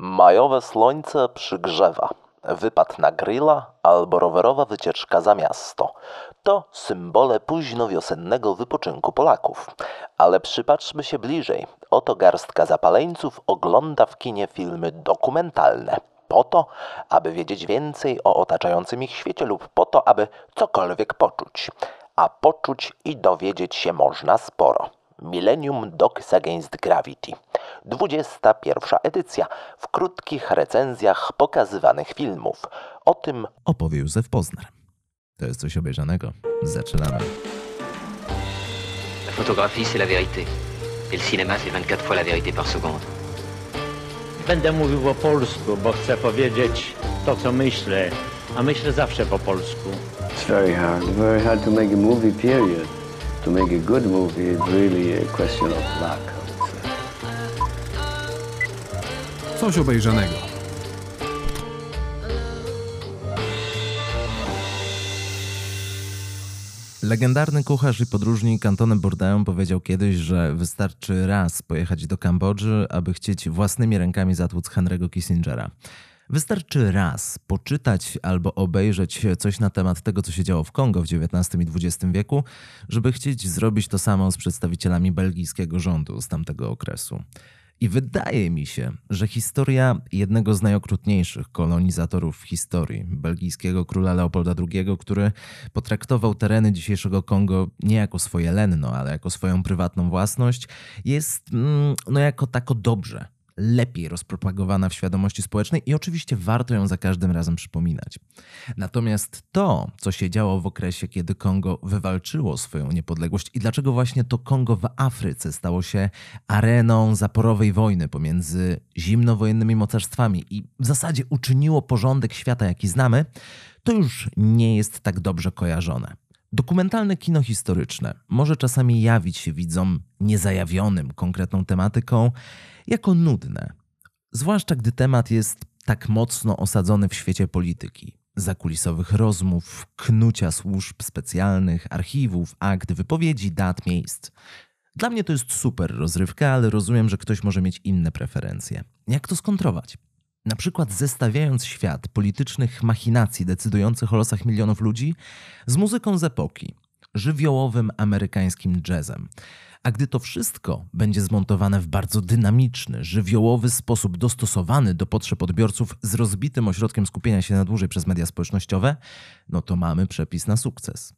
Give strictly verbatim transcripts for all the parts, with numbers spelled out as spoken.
Majowe słońce przygrzewa. Wypad na grilla albo rowerowa wycieczka za miasto. To symbole późnowiosennego wypoczynku Polaków. Ale przypatrzmy się bliżej. Oto garstka zapaleńców ogląda w kinie filmy dokumentalne. Po to, aby wiedzieć więcej o otaczającym ich świecie lub po to, aby cokolwiek poczuć. A poczuć i dowiedzieć się można sporo. Millennium Dogs Against Gravity. dwudziesta pierwsza edycja w krótkich recenzjach pokazywanych filmów. O tym opowie Józef Poznar. To jest coś obejrzanego. Zaczynamy. La photographie, c'est la vérité. Et le cinéma, c'est vingt-quatre fois la vérité par seconde. Będę mówił po polsku, bo chcę powiedzieć to, co myślę, a myślę zawsze po polsku. It's very hard, very hard to make a movie, period. To make a good movie, it's really a question of luck, I would say. Coś obejrzanego. Legendarny kucharz i podróżnik Antony Bourdain powiedział kiedyś, że wystarczy raz pojechać do Kambodży, aby chcieć własnymi rękami zatłuc Henry'ego Kissingera. Wystarczy raz poczytać albo obejrzeć coś na temat tego, co się działo w Kongo w dziewiętnastym i dwudziestym wieku, żeby chcieć zrobić to samo z przedstawicielami belgijskiego rządu z tamtego okresu. I wydaje mi się, że historia jednego z najokrutniejszych kolonizatorów w historii, belgijskiego króla Leopolda drugiego, który potraktował tereny dzisiejszego Kongo nie jako swoje lenno, ale jako swoją prywatną własność, jest no jako tako dobrze, lepiej rozpropagowana w świadomości społecznej i oczywiście warto ją za każdym razem przypominać. Natomiast to, co się działo w okresie, kiedy Kongo wywalczyło swoją niepodległość i dlaczego właśnie to Kongo w Afryce stało się areną zaporowej wojny pomiędzy zimnowojennymi mocarstwami i w zasadzie uczyniło porządek świata, jaki znamy, to już nie jest tak dobrze kojarzone. Dokumentalne kino historyczne może czasami jawić się widzom niezajawionym konkretną tematyką jako nudne, zwłaszcza gdy temat jest tak mocno osadzony w świecie polityki, zakulisowych rozmów, knucia służb specjalnych, archiwów, akt, wypowiedzi, dat, miejsc. Dla mnie to jest super rozrywka, ale rozumiem, że ktoś może mieć inne preferencje. Jak to skontrować? Na przykład zestawiając świat politycznych machinacji decydujących o losach milionów ludzi z muzyką z epoki, żywiołowym amerykańskim jazzem. A gdy to wszystko będzie zmontowane w bardzo dynamiczny, żywiołowy sposób dostosowany do potrzeb odbiorców z rozbitym ośrodkiem skupienia się na dłużej przez media społecznościowe, no to mamy przepis na sukces.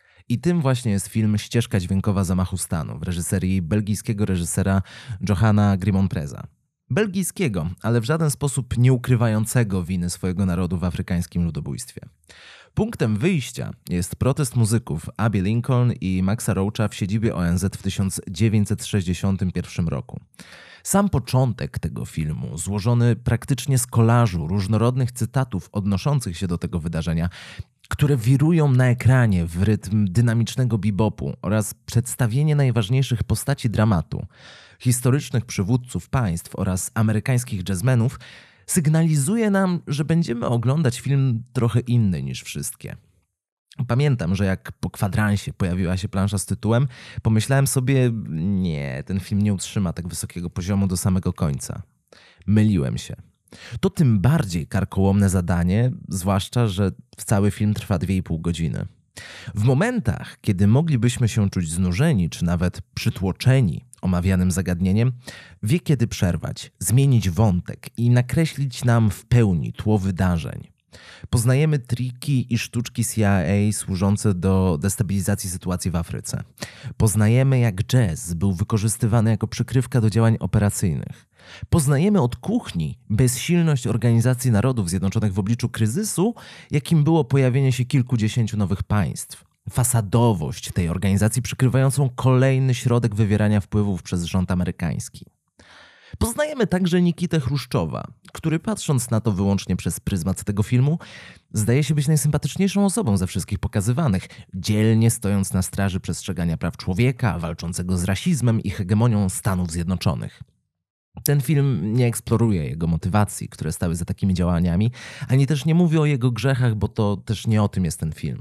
I tym właśnie jest film Ścieżka dźwiękowa zamachu stanu w reżyserii belgijskiego reżysera Johana Grimonpreza. Belgijskiego, ale w żaden sposób nie ukrywającego winy swojego narodu w afrykańskim ludobójstwie. Punktem wyjścia jest protest muzyków Abbey Lincoln i Maxa Roacha w siedzibie O N Z w tysiąc dziewięćset sześćdziesiątym pierwszym roku. Sam początek tego filmu, złożony praktycznie z kolażu różnorodnych cytatów odnoszących się do tego wydarzenia, które wirują na ekranie w rytm dynamicznego bebopu oraz przedstawienie najważniejszych postaci dramatu, historycznych przywódców państw oraz amerykańskich jazzmenów, sygnalizuje nam, że będziemy oglądać film trochę inny niż wszystkie. Pamiętam, że jak po kwadransie pojawiła się plansza z tytułem, pomyślałem sobie, nie, ten film nie utrzyma tak wysokiego poziomu do samego końca. Myliłem się. To tym bardziej karkołomne zadanie, zwłaszcza, że cały film trwa dwie i pół godziny. W momentach, kiedy moglibyśmy się czuć znużeni, czy nawet przytłoczeni omawianym zagadnieniem, wie kiedy przerwać, zmienić wątek i nakreślić nam w pełni tło wydarzeń. Poznajemy triki i sztuczki C I A służące do destabilizacji sytuacji w Afryce. Poznajemy, jak jazz był wykorzystywany jako przykrywka do działań operacyjnych. Poznajemy od kuchni bezsilność Organizacji Narodów Zjednoczonych w obliczu kryzysu, jakim było pojawienie się kilkudziesięciu nowych państw. Fasadowość tej organizacji przykrywającą kolejny środek wywierania wpływów przez rząd amerykański. Poznajemy także Nikitę Chruszczowa, który patrząc na to wyłącznie przez pryzmat tego filmu, zdaje się być najsympatyczniejszą osobą ze wszystkich pokazywanych, dzielnie stojąc na straży przestrzegania praw człowieka, walczącego z rasizmem i hegemonią Stanów Zjednoczonych. Ten film nie eksploruje jego motywacji, które stały za takimi działaniami, ani też nie mówi o jego grzechach, bo to też nie o tym jest ten film.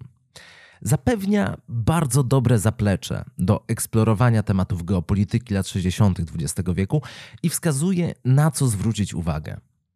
Zapewnia bardzo dobre zaplecze do eksplorowania tematów geopolityki lat sześćdziesiątych dwudziestego wieku i wskazuje, na co zwrócić uwagę.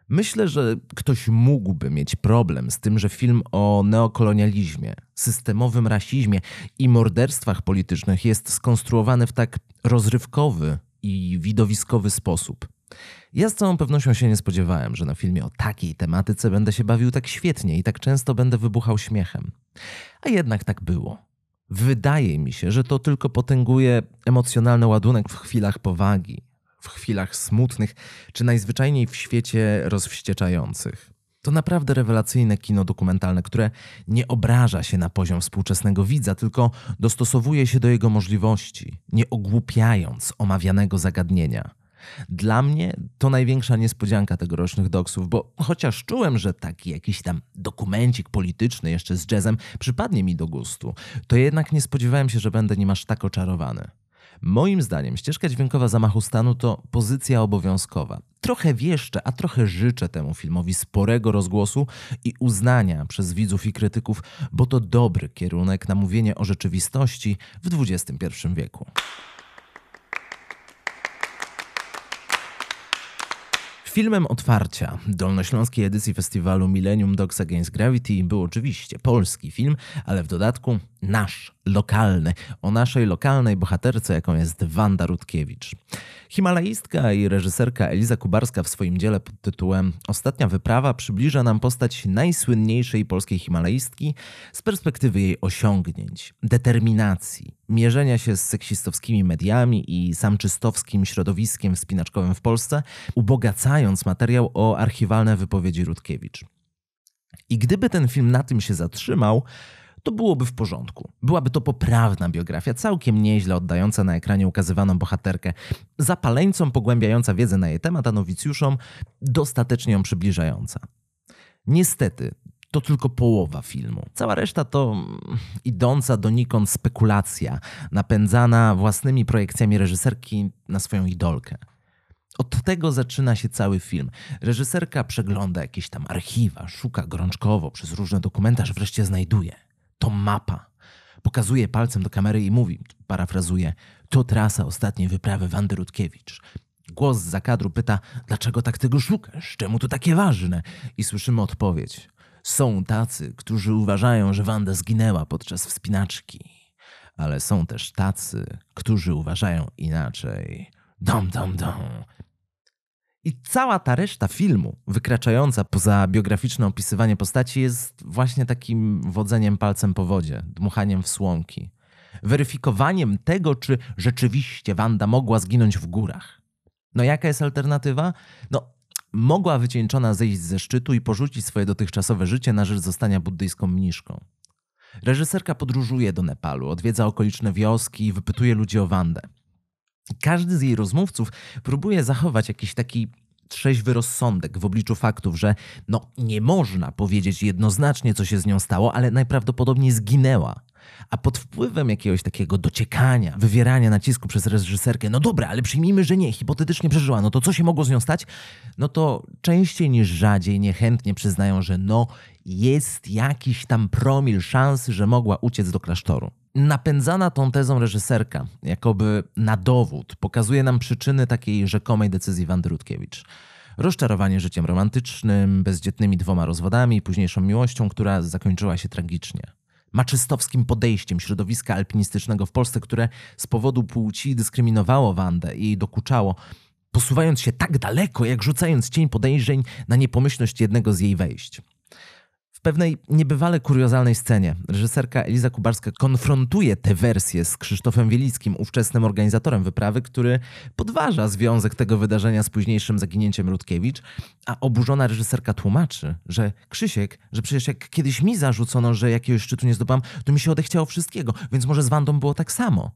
Myślę, że ktoś mógłby mieć problem z tym, że film o neokolonializmie, systemowym rasizmie i morderstwach politycznych jest skonstruowany w tak rozrywkowy i widowiskowy sposób. Ja z całą pewnością się nie spodziewałem, że na filmie o takiej tematyce będę się bawił tak świetnie i tak często będę wybuchał śmiechem. A jednak tak było. Wydaje mi się, że to tylko potęguje emocjonalny ładunek w chwilach powagi, w chwilach smutnych, czy najzwyczajniej w świecie rozwścieczających. To naprawdę rewelacyjne kino dokumentalne, które nie obraża się na poziom współczesnego widza, tylko dostosowuje się do jego możliwości, nie ogłupiając omawianego zagadnienia. Dla mnie to największa niespodzianka tegorocznych doksów, bo chociaż czułem, że taki jakiś tam dokumencik polityczny jeszcze z jazzem przypadnie mi do gustu, to jednak nie spodziewałem się, że będę nim aż tak oczarowany. Moim zdaniem ścieżka dźwiękowa Zamachu stanu to pozycja obowiązkowa. Trochę wieszczę, a trochę życzę temu filmowi sporego rozgłosu i uznania przez widzów i krytyków, bo to dobry kierunek na mówienie o rzeczywistości w dwudziestym pierwszym wieku. Filmem otwarcia dolnośląskiej edycji festiwalu Millennium Dogs Against Gravity był oczywiście polski film, ale w dodatku nasz, lokalny, o naszej lokalnej bohaterce, jaką jest Wanda Rutkiewicz. Himalaistka i reżyserka Eliza Kubarska w swoim dziele pod tytułem Ostatnia wyprawa przybliża nam postać najsłynniejszej polskiej himalaistki z perspektywy jej osiągnięć, determinacji, mierzenia się z seksistowskimi mediami i samczystowskim środowiskiem wspinaczkowym w Polsce, ubogacając materiał o archiwalne wypowiedzi Rutkiewicz. I gdyby ten film na tym się zatrzymał, to byłoby w porządku. Byłaby to poprawna biografia, całkiem nieźle oddająca na ekranie ukazywaną bohaterkę, zapaleńcom pogłębiająca wiedzę na jej temat, a nowicjuszom dostatecznie ją przybliżająca. Niestety, to tylko połowa filmu. Cała reszta to idąca donikąd spekulacja, napędzana własnymi projekcjami reżyserki na swoją idolkę. Od tego zaczyna się cały film. Reżyserka przegląda jakieś tam archiwa, szuka gorączkowo przez różne dokumenty, aż wreszcie znajduje. To mapa. Pokazuje palcem do kamery i mówi, parafrazuje, to trasa ostatniej wyprawy Wandy Rutkiewicz. Głos zza kadru pyta, dlaczego tak tego szukasz? Czemu to takie ważne? I słyszymy odpowiedź. Są tacy, którzy uważają, że Wanda zginęła podczas wspinaczki. Ale są też tacy, którzy uważają inaczej. Dom, dom, dom. I cała ta reszta filmu, wykraczająca poza biograficzne opisywanie postaci, jest właśnie takim wodzeniem palcem po wodzie, dmuchaniem w słomki. Weryfikowaniem tego, czy rzeczywiście Wanda mogła zginąć w górach. No jaka jest alternatywa? No, mogła wycieńczona zejść ze szczytu i porzucić swoje dotychczasowe życie na rzecz zostania buddyjską mniszką. Reżyserka podróżuje do Nepalu, odwiedza okoliczne wioski i wypytuje ludzi o Wandę. Każdy z jej rozmówców próbuje zachować jakiś taki trzeźwy rozsądek w obliczu faktów, że no nie można powiedzieć jednoznacznie, co się z nią stało, ale najprawdopodobniej zginęła. A pod wpływem jakiegoś takiego dociekania, wywierania nacisku przez reżyserkę, no dobra, ale przyjmijmy, że nie, hipotetycznie przeżyła, no to co się mogło z nią stać? No to częściej niż rzadziej niechętnie przyznają, że no jest jakiś tam promil szansy, że mogła uciec do klasztoru. Napędzana tą tezą reżyserka, jakoby na dowód, pokazuje nam przyczyny takiej rzekomej decyzji Wandy Rutkiewicz. Rozczarowanie życiem romantycznym, bezdzietnymi dwoma rozwodami i późniejszą miłością, która zakończyła się tragicznie. Maczystowskim podejściem środowiska alpinistycznego w Polsce, które z powodu płci dyskryminowało Wandę i jej dokuczało, posuwając się tak daleko, jak rzucając cień podejrzeń na niepomyślność jednego z jej wejść. W pewnej niebywale kuriozalnej scenie reżyserka Eliza Kubarska konfrontuje tę wersję z Krzysztofem Wielickim, ówczesnym organizatorem wyprawy, który podważa związek tego wydarzenia z późniejszym zaginięciem Rutkiewicz, a oburzona reżyserka tłumaczy, że Krzysiek, że przecież jak kiedyś mi zarzucono, że jakiegoś szczytu nie zdobyłam, to mi się odechciało wszystkiego, więc może z Wandą było tak samo.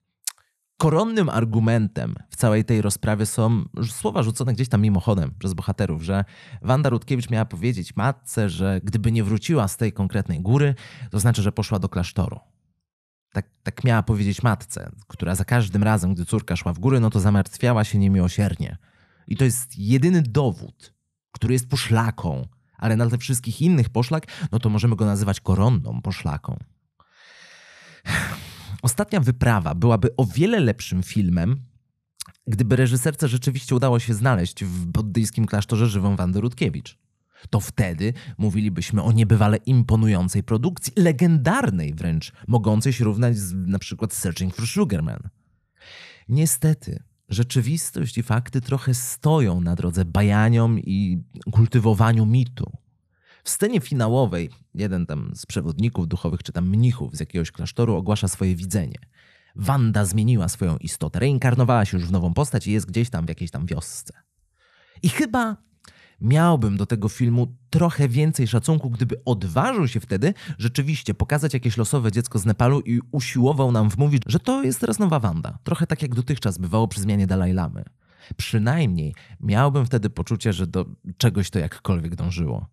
Koronnym argumentem w całej tej rozprawie są słowa rzucone gdzieś tam mimochodem przez bohaterów, że Wanda Rutkiewicz miała powiedzieć matce, że gdyby nie wróciła z tej konkretnej góry, to znaczy, że poszła do klasztoru. Tak, tak miała powiedzieć matce, która za każdym razem, gdy córka szła w góry, no to zamartwiała się niemiłosiernie. I to jest jedyny dowód, który jest poszlaką, ale na tle wszystkich innych poszlak, no to możemy go nazywać koronną poszlaką. Ostatnia wyprawa byłaby o wiele lepszym filmem, Gdyby reżyserce rzeczywiście udało się znaleźć w buddyjskim klasztorze żywą Wandę Rutkiewicz, to wtedy mówilibyśmy o niebywale imponującej produkcji, legendarnej wręcz, mogącej się równać z na przykład Searching for Sugar Man. Niestety, rzeczywistość i fakty trochę stoją na drodze bajaniom i kultywowaniu mitu. W scenie finałowej jeden tam z przewodników duchowych czy tam mnichów z jakiegoś klasztoru ogłasza swoje widzenie. Wanda zmieniła swoją istotę, reinkarnowała się już w nową postać i jest gdzieś tam w jakiejś tam wiosce. I chyba miałbym do tego filmu trochę więcej szacunku, gdyby odważył się wtedy rzeczywiście pokazać jakieś losowe dziecko z Nepalu i usiłował nam wmówić, że to jest teraz nowa Wanda. Trochę tak jak dotychczas bywało przy zmianie Dalaj Lamy. Przynajmniej miałbym wtedy poczucie, że do czegoś to jakkolwiek dążyło.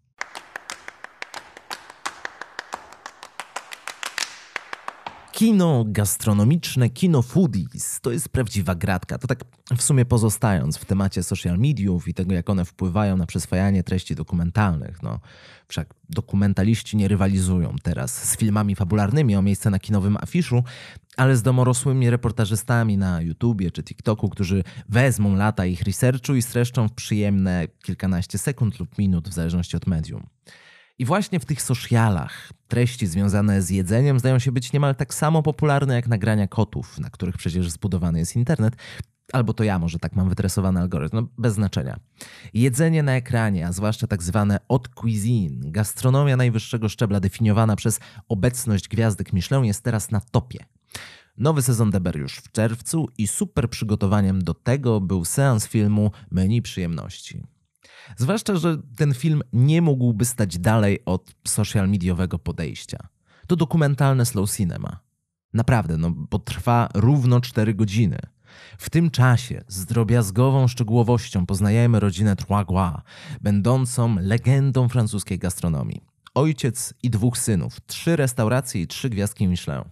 Kino gastronomiczne, kino foodies to jest prawdziwa gratka. To tak w sumie pozostając w temacie social mediów i tego, jak one wpływają na przyswajanie treści dokumentalnych. No, wszak dokumentaliści nie rywalizują teraz z filmami fabularnymi o miejsce na kinowym afiszu, ale z domorosłymi reportażystami na YouTubie czy TikToku, którzy wezmą lata ich researchu i streszczą w przyjemne kilkanaście sekund lub minut w zależności od medium. I właśnie w tych socialach treści związane z jedzeniem zdają się być niemal tak samo popularne jak nagrania kotów, na których przecież zbudowany jest internet, albo to ja może tak mam wytresowany algorytm, no bez znaczenia. Jedzenie na ekranie, a zwłaszcza tak zwane haute cuisine, gastronomia najwyższego szczebla definiowana przez obecność gwiazdek Michelin jest teraz na topie. Nowy sezon deber już w czerwcu i super przygotowaniem do tego był seans filmu Menu Przyjemności. Zwłaszcza, że ten film nie mógłby stać dalej od social mediowego podejścia. To dokumentalne slow cinema. Naprawdę, no bo trwa równo cztery godziny. W tym czasie z drobiazgową szczegółowością poznajemy rodzinę Trois, będącą legendą francuskiej gastronomii. Ojciec i dwóch synów, trzy restauracje i trzy gwiazdki Michelin.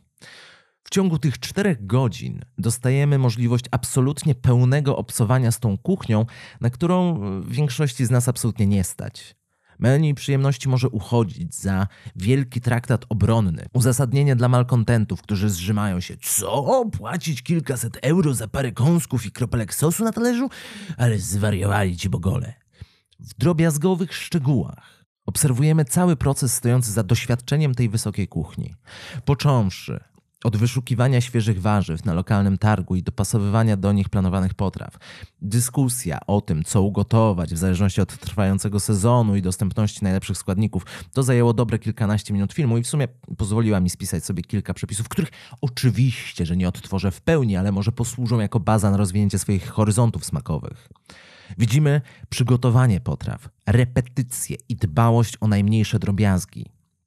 W ciągu tych czterech godzin dostajemy możliwość absolutnie pełnego obcowania z tą kuchnią, na którą większości z nas absolutnie nie stać. Menu Przyjemności może uchodzić za wielki traktat obronny, uzasadnienie dla malkontentów, którzy zrzymają się. Co? Płacić kilkaset euro za parę kąsków i kropelek sosu na talerzu? Ale zwariowali ci bogole. W drobiazgowych szczegółach obserwujemy cały proces stojący za doświadczeniem tej wysokiej kuchni. Począwszy od wyszukiwania świeżych warzyw na lokalnym targu i dopasowywania do nich planowanych potraw. Dyskusja o tym, co ugotować w zależności od trwającego sezonu i dostępności najlepszych składników, to zajęło dobre kilkanaście minut filmu i w sumie pozwoliła mi spisać sobie kilka przepisów, których oczywiście, że nie odtworzę w pełni, ale może posłużą jako baza na rozwinięcie swoich horyzontów smakowych. Widzimy przygotowanie potraw, repetycje i dbałość o najmniejsze drobiazgi.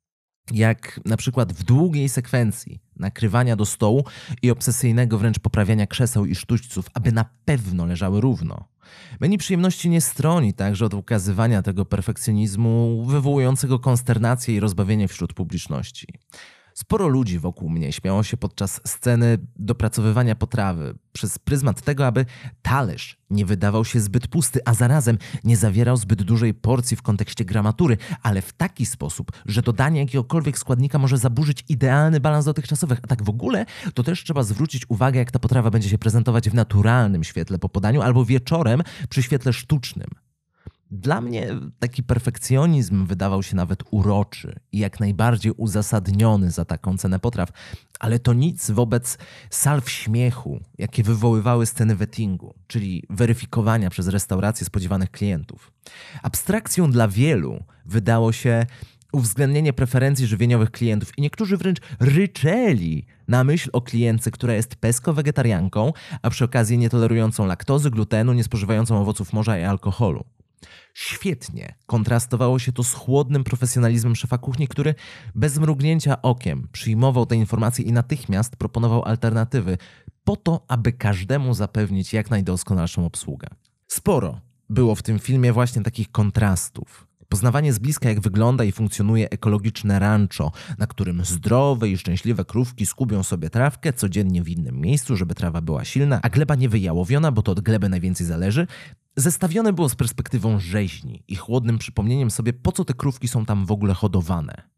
Jak na przykład w długiej sekwencji nakrywania do stołu i obsesyjnego wręcz poprawiania krzeseł i sztućców, aby na pewno leżały równo. Menu Przyjemności nie stroni także od ukazywania tego perfekcjonizmu wywołującego konsternację i rozbawienie wśród publiczności. Sporo ludzi wokół mnie śmiało się podczas sceny dopracowywania potrawy przez pryzmat tego, aby talerz nie wydawał się zbyt pusty, a zarazem nie zawierał zbyt dużej porcji w kontekście gramatury, ale w taki sposób, że dodanie jakiegokolwiek składnika może zaburzyć idealny balans dotychczasowych. A tak w ogóle to też trzeba zwrócić uwagę, jak ta potrawa będzie się prezentować w naturalnym świetle po podaniu albo wieczorem przy świetle sztucznym. Dla mnie taki perfekcjonizm wydawał się nawet uroczy i jak najbardziej uzasadniony za taką cenę potraw, ale to nic wobec salw śmiechu, jakie wywoływały sceny wettingu, czyli weryfikowania przez restaurację spodziewanych klientów. Abstrakcją dla wielu wydało się uwzględnienie preferencji żywieniowych klientów i niektórzy wręcz ryczeli na myśl o klientce, która jest pesko-wegetarianką, a przy okazji nietolerującą laktozy, glutenu, niespożywającą owoców morza i alkoholu. Świetnie kontrastowało się to z chłodnym profesjonalizmem szefa kuchni, który bez mrugnięcia okiem przyjmował te informacje i natychmiast proponował alternatywy po to, aby każdemu zapewnić jak najdoskonalszą obsługę. Sporo było w tym filmie właśnie takich kontrastów. Poznawanie z bliska, jak wygląda i funkcjonuje ekologiczne rancho, na którym zdrowe i szczęśliwe krówki skubią sobie trawkę codziennie w innym miejscu, żeby trawa była silna, a gleba nie wyjałowiona, bo to od gleby najwięcej zależy, zestawione było z perspektywą rzeźni i chłodnym przypomnieniem sobie, po co te krówki są tam w ogóle hodowane.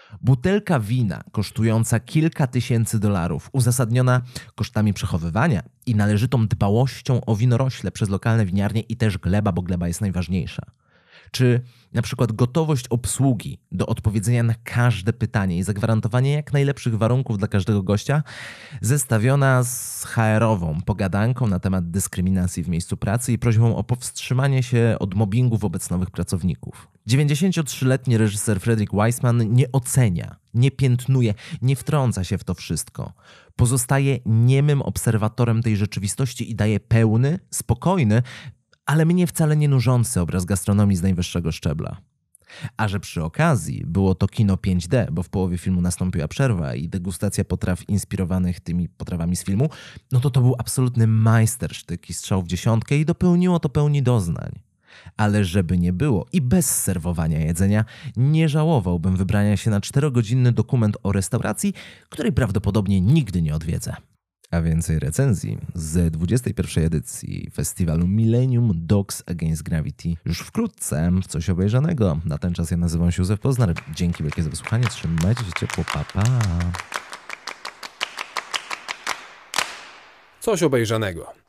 Butelka wina kosztująca kilka tysięcy dolarów, uzasadniona kosztami przechowywania i należytą dbałością o winorośle przez lokalne winiarnie i też gleba, bo gleba jest najważniejsza. Czy na przykład gotowość obsługi do odpowiedzenia na każde pytanie i zagwarantowanie jak najlepszych warunków dla każdego gościa, zestawiona z ha erową pogadanką na temat dyskryminacji w miejscu pracy i prośbą o powstrzymanie się od mobbingu wobec nowych pracowników. dziewięćdziesięciotrzyletni reżyser Frederick Wiseman nie ocenia, nie piętnuje, nie wtrąca się w to wszystko. Pozostaje niemym obserwatorem tej rzeczywistości i daje pełny, spokojny, ale mnie wcale nie nużący obraz gastronomii z najwyższego szczebla. A że przy okazji było to kino pięć D, bo w połowie filmu nastąpiła przerwa i degustacja potraw inspirowanych tymi potrawami z filmu, no to to był absolutny majstersztyk i strzał w dziesiątkę i dopełniło to pełni doznań. Ale żeby nie było i bez serwowania jedzenia, nie żałowałbym wybrania się na czterogodzinny dokument o restauracji, której prawdopodobnie nigdy nie odwiedzę. A więcej recenzji z dwudziestej pierwszej edycji festiwalu Millennium Dogs Against Gravity już wkrótce w Coś Obejrzanego. Na ten czas ja nazywam się Józef Poznar. Dzięki wielkie za wysłuchanie. Trzymajcie się ciepło. Pa, pa. Coś Obejrzanego.